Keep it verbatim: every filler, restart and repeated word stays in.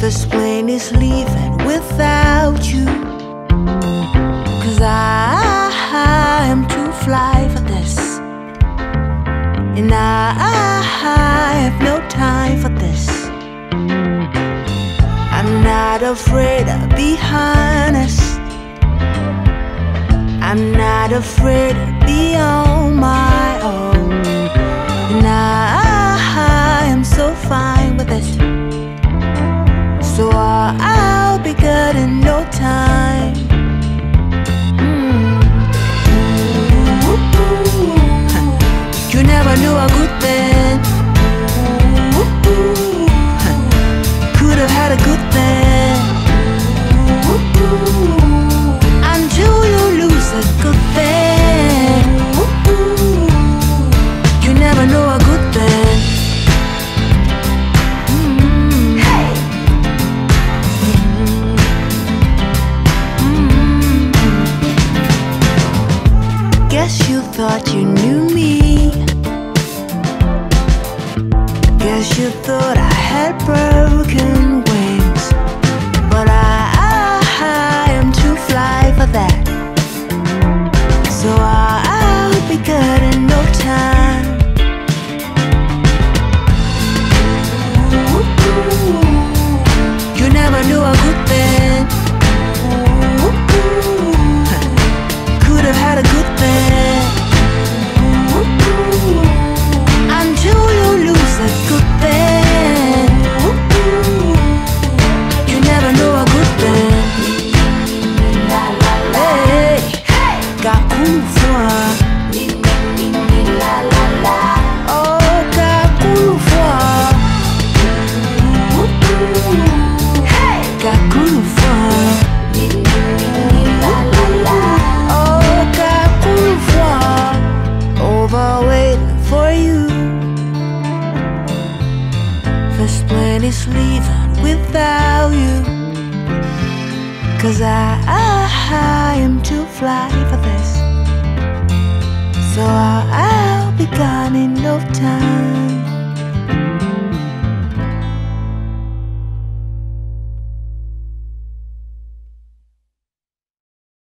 This plane is leaving without you, 'cause I, I am too fly for this, and I, I have no time for this. I'm not afraid to be honest, I'm not afraid to be on my own, and I, I am so fine with it. So I'll, I'll be good in no time. Mm. You never knew a good thing could have had a good thing until you lose a good thing. You never know a good thing. Guess you thought you knew me. Guess you thought I had broken wings, but I, I am too fly for that. So I, I'll be good in no time. You never knew a good thing could have had a good thing until you lose a good thing. You never know a good thing. Hey, Kakufwa. Oh, Kakufwa. Kakufwa. Waiting for you. First plane is leaving without you, 'cause I, I, I am too fly for this. So I'll, I'll be gone in no time.